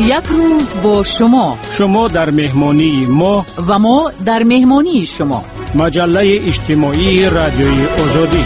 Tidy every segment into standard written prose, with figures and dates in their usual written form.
یک روز با شما در مهمانی ما و ما در مهمانی شما. مجله اجتماعی رادیوی آزادی.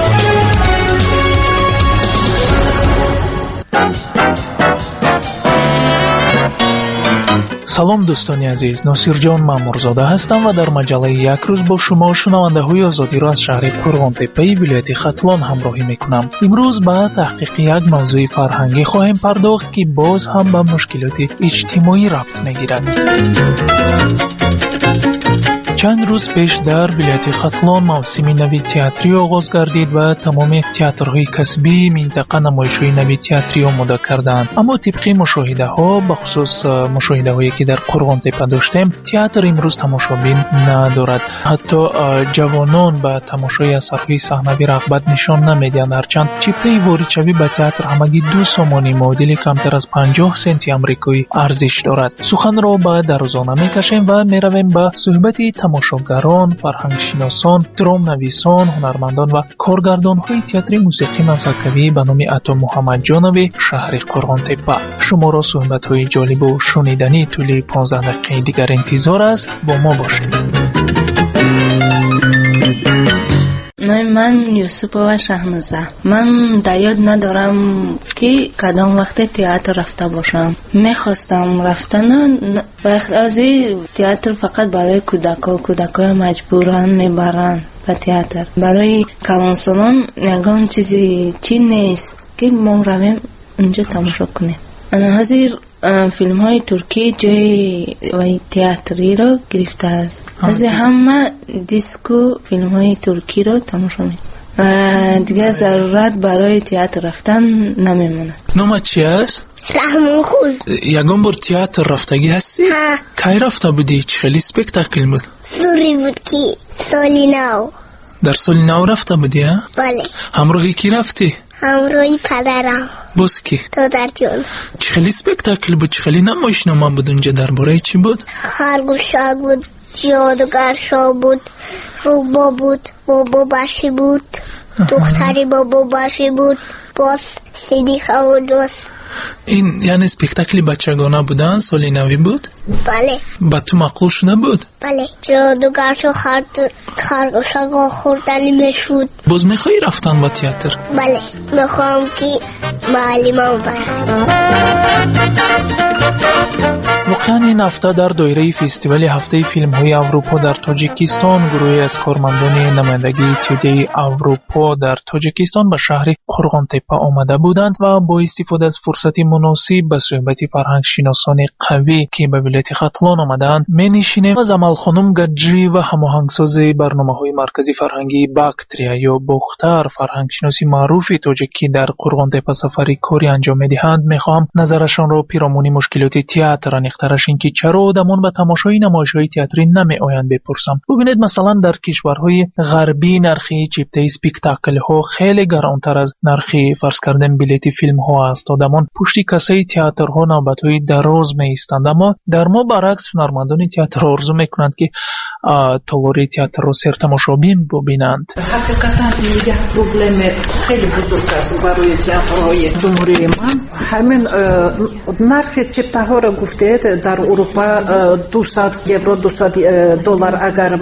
سلام دوستانی عزیز، ناصر جان مامورزاده هستم و در مجله یک روز با شما شنونده های آزادی را از شهر قرغانتپه ولایت ختلان همراهی میکنم. امروز به تحقیق یک موضوع فرهنگی خواهیم پرداخت که باز هم به مشکلات اجتماعی ربط میگیرد. چند روز پیش در ولایت ختلان موسم نوی تئاتری آغاز گردید و تمام تئاترهای کسبی منطقه نمایش‌های نوی تئاتری آماده کردند. اما طبق مشاهده ها، به خصوص مشاهده هایی که در قرغانتپه داشتیم، تئاتر امروز تماشابین ندارد. حتی جوانان به تماشای اثرهای صحنوی رغبت نشان نمیدهند، هرچند چیپته واردشوی به تئاتر همگی 2 سامانی معادل کمتر از 50 سنت آمریکایی ارزش دارد. سخن را به درازانه میکشیم و میرویم به صحبت تماشاگران، فرهنگشناسان، درام نویسان، هنرمندان و کارگردان‌های تئاتر موسیقی مزهکوی به نام عطا محمد جانوی شهر قرغانتپه. شما را صحبت‌های جالب و شنیدنی طول 15 دقیقه دیگر انتظار است. با ما باشید. نام من یوسف و شهنازه. من در یاد ندارم که کدام وقت تئاتر رفته باشم. میخواستم رفتن وقت از تئاتر فقط برای کودکان مجبورن میبرن به تئاتر. برای کلانسالان نگان چیزی چی نیست که ما رویم اونجا تماشا کنیم. انا حاضر فیلم های ترکی جای و تئاتری را گرفته است. از همه دیسکو فیلم های ترکی را تماشا میکنم و دیگه ضرورت برای تئاتر رفتن نمیمونه. نام چی است؟ رحمان خود. یگان بار تئاتر رفتگی هستی؟ ها. کی رفته بودی؟ چه خیلی اسپکتاکل بود؟ سوری بود که سالی نو. در سال نو رفته بودی ها؟ بله. همراهی کی رفتی؟ همراهی پدرم. باز کی؟ دادر جان. چه خیلی اسپکتاکل بود، چه خیلی نمایشنامه بود اونجا. درباره چی بود؟ خرگوشا بود، جادوگرشا بود، روبا بود، بابا باشی بود، دختری بابا باشی بود، باز سیدی خواهدوست. این یعنی اسپکتاکلی بچگانه بودن؟ سالی نوی بود؟ بله. با تو معقول شده بود؟ بله. جادوگرشا خرگوشا خوردنی میشود. باز میخوایی رفتن با تئاتر؟ بله. میخوام که معلمم برم. واقعا این هفته در دایره فستیوال هفته فیلم های اروپا در تاجیکستان گروهی از کارمندان نمایندگی اتحادیه اروپا در تاجیکستان به شهر قرغانتپه آمده بودند و با استفاده از فرصت مناسب به صحبت فرهنگشناسان قوی که به ولایت ختلان آمدند می‌نشینیم. از امل خانم گجری و هماهنگساز برنامه‌های مرکزی فرهنگی باکتریا یا بختر، فرهنگشناسی معروف تاجیکی در قرغانتپه سفری کاری انجام می‌دهند، می‌خوام نظرشان را پیرامون مشکلات تئاتر نخترش این که چرا آدمان به تماشای نمایش‌های تئاتری نمی‌آیند بپرسم. ببینید مثلا در کشورهای غربی نرخ چیپته اسپکتاکل ها خیلی گرانتر از نرخ فرض کردن بلیت فیلم ها است. آدمان پشت کاسه تئاترها نوبت‌های دراز می‌ایستند، اما در ما برعکس هنرمندان تئاتر آرزو می‌کنند که تالاری تئاتر را سر تماشابین ببینند. حقیقتا یک پروبلم خیلی بزرگ است برای تئاترهای جمهوری من. همین نرخ چیپته ها را گفته در اروپا 200 یورو 200 دلار اگر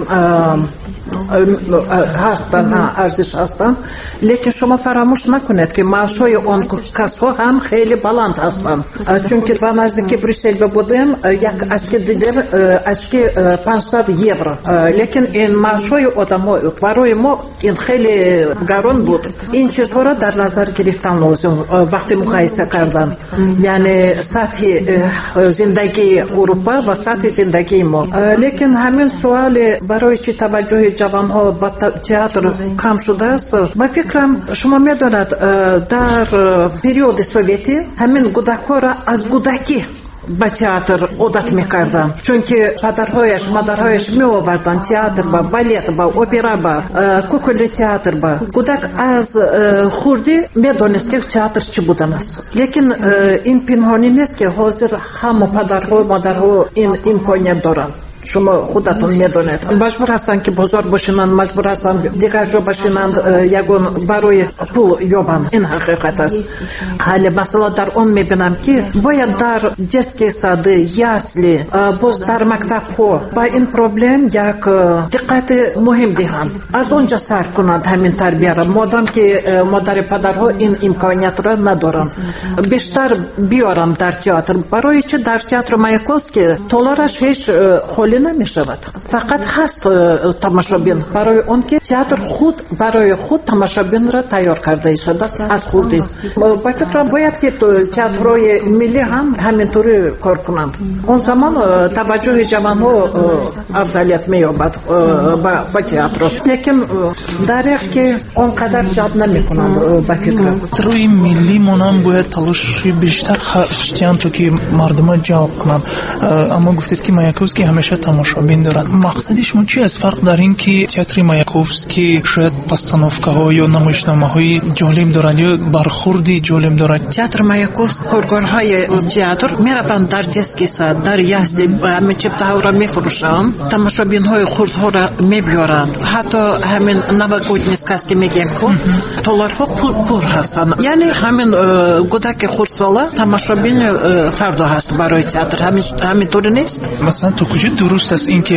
هستن، ارزش هستن، لیکن شما فراموش نکنید که معاشهای اون کسها هم خیلی بلند هستند. چون که و نزدیک بریسل بودیم یک اشک دیدم اشک 500 یورو، لیکن این معاشهای آدم‌ها برای ما این خیلی گران بود. این چیزها را در نظر گرفتن لازم وقتی مقایسه کردن، یعنی سطح زندگی اروپا و سطح زندگی ما. لیکن همین سوال برای چه توجه جوانها به تئاتر کم شده است. من فکرم شما میدونید در پریود سوویتی همین کودک‌ها را از کودکی به تئاتر عادت میکردن، چون که پدرهایش مادرهایش میآوردن تئاتر با بالت با اپرا با کوکل تئاتر با کودک از خوردی میدونست که تئاتر چی بودن است. لیکن این پنهانی نیست که حاضر همه پدرها مادرها این امکانیت دارن. شما خودتون میدونید مجبور هستن که بزرگ باشینن، مجبور هستن دیگر جا باشینن، یگون برای پول یابن. این حقیقت است. حالا مثلا در اون میبینم که باید در جسکی ساده یاسلی باز در مکتب ها با این پروبلم یک دقت مهم دهند، از اونجا سر کنند همین تربیه را، مادام که مادر پدرها این امکانیت را ندارن بیشتر بیارن در تئاتر. برای چه در تئاتر مایاکوفسکی تالارش هیچ خالی نمی شود، فقط هست تماشابین، برای اون که تئاتر خود برای خود تماشابین را تیار کرده شده از خودی. با فکر باید که تئاترهای ملی هم همینطوری کار کنند، اون زمان توجه جوانها افضلیت می‌یابد با تئاتر. لیکن در که اونقدر جلب نمی‌کنند با فکر. روی ملی منام باید تلاش بیشتر خرجیان تو که مردم جلب کنند. اما گفتید که مایاکوفسکی همیشه تماشابین دارد. مقصدش چی است؟ فرق در این که تئاتر مایاکوفسکی شاید پاستانوفکاها یا نمایشنامه‌های جالب دارد یا برخوردی جالب دارد. تئاتر مایاکوفسکی کارگرهای تئاتر میروند در جسکی ساد، در یاسلی همه چپت‌ها را میفروشند، تماشابین‌های خردها را میبیارند. حتی همین نوگودنی сказки میگیم که تالارها پر هستند. یعنی همین گودک خردسالا تماشابین فردا هست برای تئاتر. همینطور نیست؟ مثلا تو کجا درست است اینکه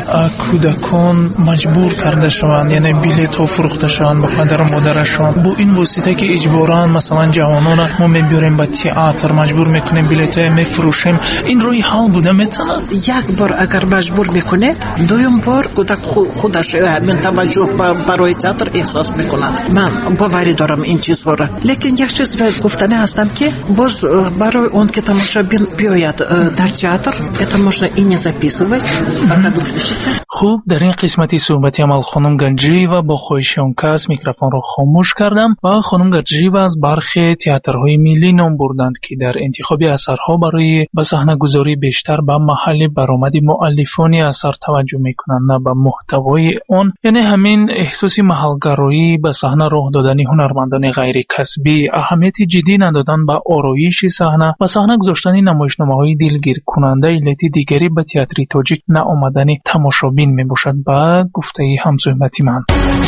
کودکان مجبور کرده شوند، یعنی بلیط ها فروخته شوند به پدر و مادرشان، با این واسطه که اجباراً مثلا جوانان ما میبریم به تئاتر، مجبور میکنیم بلیط ها میفروشیم، این روی حال بوده میتونه؟ یک بار اگر مجبور میکنه، دوم بار کودک خودش همین توجه برای تئاتر احساس میکند. من باوری دارم این چیزها را. لیکن یک چیز را گفتنی هستم که باز برای اون که تماشابین بیاید در تئاتر، это можно и не записывать, пока вы включите. خوب، در این قسمتی صحبتی عمل خانم گنجیوا با خواهش اون کس میکروفون رو خاموش کردم و خانم گنجیوا از برخی تئاترهای ملی نام بردند که در انتخاب اثرها برای به صحنه‌گذاری بیشتر به محل برآمد مؤلفان اثر توجه میکنند نه به محتوای آن. یعنی همین احساس محلگرایی به صحنه راه دادن هنرمندان غیر کسبی، اهمیت جدی ندادن به آرایش صحنه و صحنه گذاشتن نمایشنامه‌های دلگیر کننده علت دیگری به تئاتر تاجیک نآمدن تماشابین می باشد. با گفته همزحمتی من.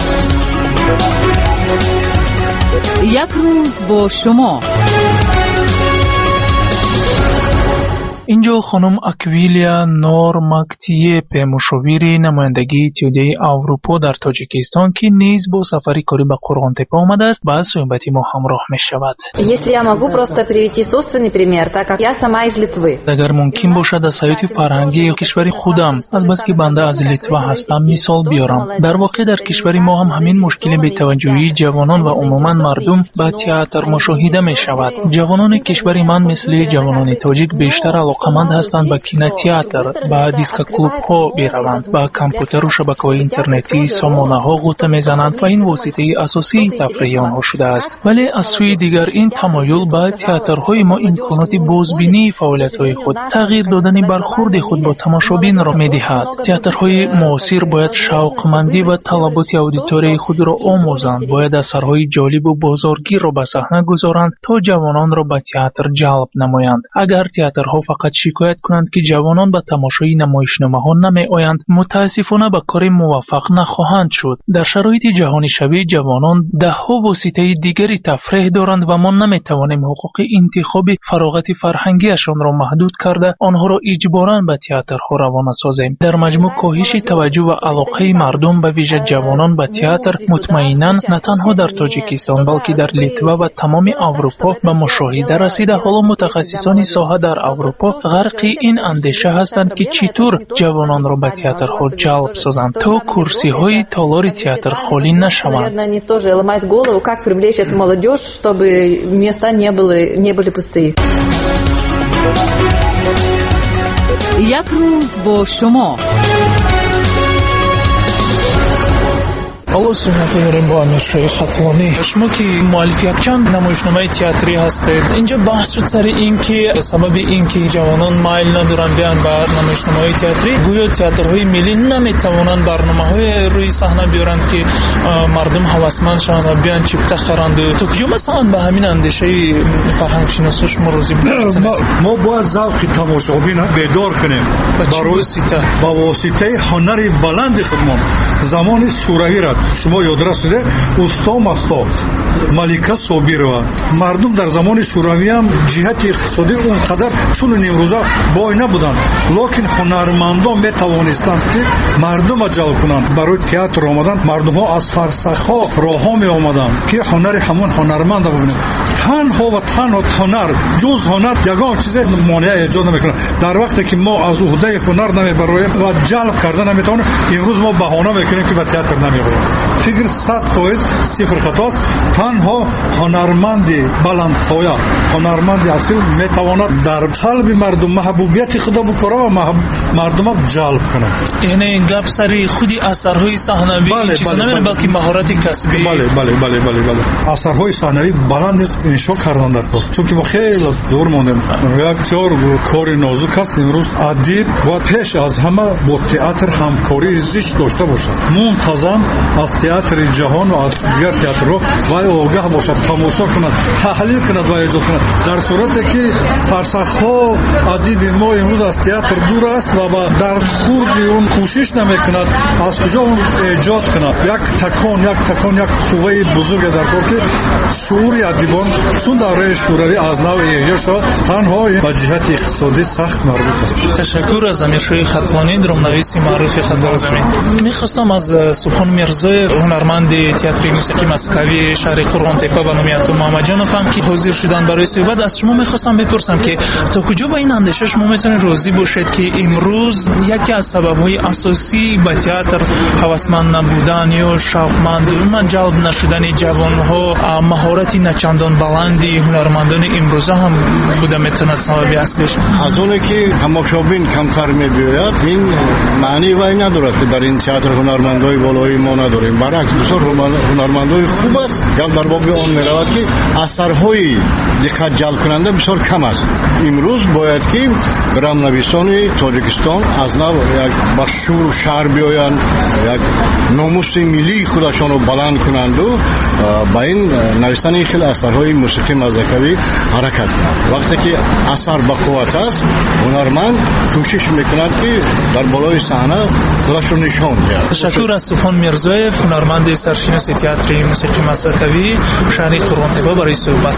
یک روز با شما. اینجا خانم اکویلیا نورماکتیپ مشاوری نمایندگی اتحادیه اروپا در تاجیکستان که نیز با سفری کاری به قرغانتپه آمده است با صحبتی ما همراه می شود. Если я могу просто привести собственный пример, так как я сама из Литвы. اگر ممکن باشد از حیات فرهنگی کشور خودم از بس که بنده از لیتوا هستم مثال بیارم. در واقع در کشور ما هم همین مشکل بی‌توجهی جوانان و عموما مردم به تئاتر مشاهده می شود. جوانان کشور من مثل جوانان تاجیک بیشتر علاقمند هستند به کینوتئاتر، به دیسک کلوب ها بروند، به کامپیوتر و شبکه‌های اینترنتی سامانه ها غوطه میزنند و این واسطه اساسی تفریح آنها شده است. ولی از سوی دیگر این تمایل به تئاترهای ما امکانات بازبینی فعالیت‌های خود، تغییر دادن برخورد خود با تماشابین را می‌دهد. تئاترهای معاصر باید شوقمندی و طلبات اودیتوری خود را آموزند، باید اثرهای جالب و بازارگیر را به صحنه گذارند تا جوانان را به تئاتر جلب نمایند. اگر تئاترها فقط شکایت کنند که جوانان به تماشای نمایشنامه‌ها نمی‌آیند، متاسفانه به کار موفق نخواهند شد. در شرایط جهانی شبیه جوانان ده‌ها واسطه دیگری تفریح دارند و ما نمی‌توانیم حقوق انتخاب فراغت فرهنگیشان را محدود کرده آنها را اجباراً به تئاترها روانه سازیم. در مجموع کاهش توجه و علاقه مردم به ویژه جوانان به تئاتر مطمئناً نه تنها در تاجیکستان بلکه در لیتوا و تمام اروپا به مشاهده رسیده. حالا متخصصان ساحه در اروپا غرق این اندیشه هستند که چطور جوانان را به تئاترها جلب سازند تا کرسی های تالار تئاتر خالی نشوند. Они тоже ломают голову, как привлечь эту молодежь, чтобы места не были пустые. یک روز با شما. حالا صحبتی داریم با امیرشاه خطوانی. شما که مؤلف یک چند نمایشنامه تئاتری هستید، اینجا بحث شد سر این که سبب این که جوانان مایل ندارن بیان به نمایشنامه‌های تئاتری، گویا تئاترهای ملی نمیتوانند برنامه‌های روی صحنه بیارند که مردم هوسمند شوند و بیان چیپته خرند. تو کجا مثلا به همین اندیشه فرهنگ شناسی شما روزی ما باید ذوق تماشابین بیدار کنیم با واسطه هنر بلند خودمان. زمان شوروی را شما یاد رسیده اوستا ماستا ملکه صابرова مردم در زمان شوروی هم جهت اقتصادی اونقدر چون امروزه بای نبودند، لکن هنرمندان میتوانستند که مردم را جلب کنند. برای تئاتر آمدن مردم ها از فرسخها راه ها می آمدند که هنر همون هنرمند ببینند. تنها و تنها هنر جز هنر یگان چیز مانع ایجاد نمیکنه. در وقتی که ما از عهده هنر نمیبریم و جلب کردن نمیتونیم، امروز ما بهانه میکنیم که به تئاتر نمیرویم. فکر 100% صفر خطاست. تنها هنرمند بلندپایه، هنرمند اصیل میتواند در قلب مردم محبوبیت خدا بکره و مردم را جلب کنه. یعنی گپ سری خودی اثرهای صحنوی چیزا نمیره، بلکه مهارت کسبی. بله. اثرهای صحنوی بلند است انشا کردن در کار. چون که ما خیلی دور موندیم. اکتور کار نازک است. امروز ادیب باید پیش از همه با تئاتر همکاری زیست داشته باشد. منتظم از تئاتر جهان و از دیگر تئاترها وای آگاه باشد، تماشا کند، تحلیل کند و ایجاد کند. در صورتی که فرسخها ادیب ما امروز از تئاتر دور است و در خورد اون کوشش نمیکند از کجا اون ایجاد کند. یک تکان قوه بزرگ در کار که شعور ادیبان چون دوره شوروی از نو احیا شد، تنها به جهت اقتصادی سخت مربوط است. تشکر از امیرشاه خطوانی، درامنویس معروف خبررسانی. میخواستم از سبحان میرزای هنرمند تئاتر موسیقی مسکوی شهر قرغان تپه به نام اتو محمد جانوف هم که حاضر شدن برای صحبت، از شما میخواستم بپرسم که تا کجا با این اندیشه شما میتونید راضی باشید که امروز یکی از سبب‌های اساسی به تئاتر هوسمند نبودن یا شوقمند و جلب نشدن جوان‌ها مهارت نچندان بلندی هنرمندان امروزه هم بوده میتونه سبب اصلیش؟ از اون که تماشابین کمتر میبیاید این معنی وای نداره که در این تئاتر هنرمندای بالایی ما نداریم. برعکس بسیار هنرمندای خوب است. گپ در باب آن میرود که اثرهای دقت جلب کننده بسیار کم است. امروز باید که درام نویسان تاجیکستان از نو یک مشهور شهر بیایند، یک ناموس ملی خودشان رو بلند کنند و با این نوشتن خیلی اثرهای موسیقی مزدکوی حرکت کنند. وقتی که اثر با قوت است، هنرمند کوشش میکند که در بالای صحنه خودش رو نشان دهد. تشکر از سبحان میرزایف، هنرمند سرشناس تئاتر موسیقی مزدکوی شهر قرغان تپه برای صحبت.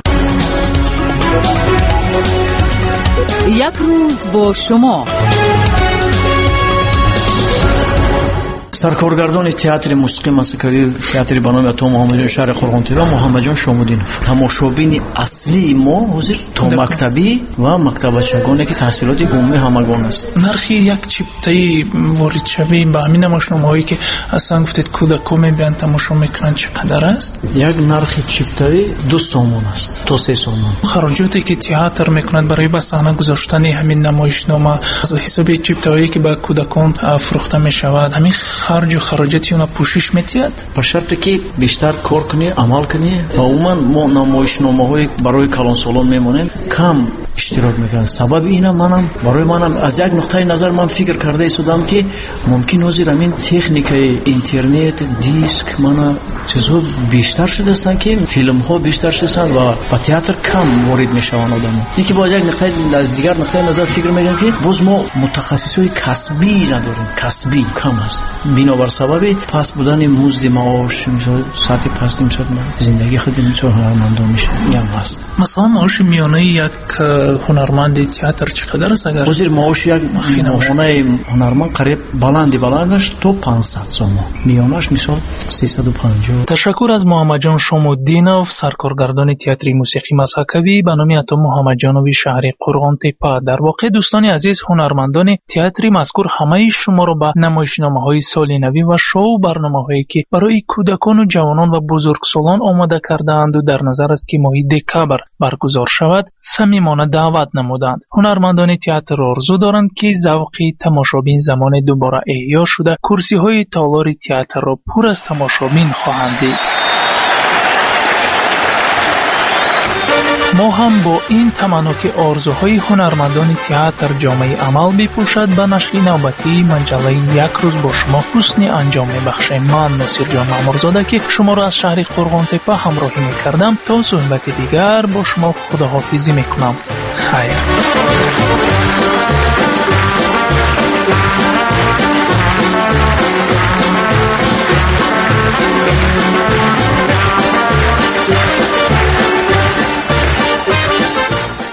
یک روز با شما. سرکارگردان تئاتر موسیقی مسکوی تئاتر به نام اتو محمد جان شهر قرغان تپه محمد جان شامودینوف. تماشابین اصلی ما حاضر تا مکتبی و مکتبچگانی که تحصیلات عمومی همگان است. نرخ یک چیپتای وارد شوی به همین نمایشنامه‌هایی که اصلا گفتید کودک‌ها میبینن تماشا میکنن چقدر است؟ یک نرخ چیپتای 2 سومون است تا 3 سومون. خراجاتی که تئاتر میکنند برای به صحنه گذاشتن همین نمایشنامه از حساب چیپتایی که به کودکان فروخته میشود، همین خرج و خراجاتی اون پوشش میتید؟ به شرطی که بیشتر کار کنی، عمل کنی. و عموما ما نمایشنامه‌های برای کلانسالان میمونیم کم اشتراک میکنن. سبب اینه منم از یک نقطه نظر من فکر کرده ایستادم که ممکن است همین تکنیک اینترنت دیسک چیزها بیشتر شده است که فیلم ها بیشتر شدن و با تئاتر کم وارد میشون آدم. یکی با یک نقطه از دیگر نقطه نظر فکر میکنم که باز ما متخصصای کسبی نداریم، کسبی کم است. بنابر سبب پس بودن مزد معاش مثلا ساعت پس مثلا زندگی خود اینطور هنرمندان میشه میگم است. مثلا معاش میانه یک هنرمند تئاتر چقدر است؟ اگر وزیر معاش یک میانه هنرمند قریب بلندش تو 500 سوم، میانش مثلا 350. تشکر از محمد جان شامودینوف، سرکارگردان تئاتر موسیقی مسکوی به نام اتو محمد جانوی شهر قرغان تپه. در واقع دوستان عزیز، هنرمندان تئاتر مذکور همه شما را به نمایشنامه‌های سال نوی و شو برنامه‌هایی که برای کودکان و جوانان و بزرگسالان آماده کرده‌اند و در نظر است که ماه دکبر برگزار شود صمیمانه دعوت نمودند. هنرمندان تئاتر آرزو دارند که ذوق تماشابین زمان دوباره احیا شده کرسی‌های تالار تئاتر را پر از تماشابین خواهند دید. ما هم با این تمنا که آرزوهای هنرمندان تئاتر جامعه عمل بپوشد به نشر نوبتی مجله یک روز با شما حسن انجام میبخشیم. من ناصر جان مامورزاده که شما را از شهر قرغان تپه همراهی میکردم تا صحبت دیگر با شما خداحافظی میکنم. خیر.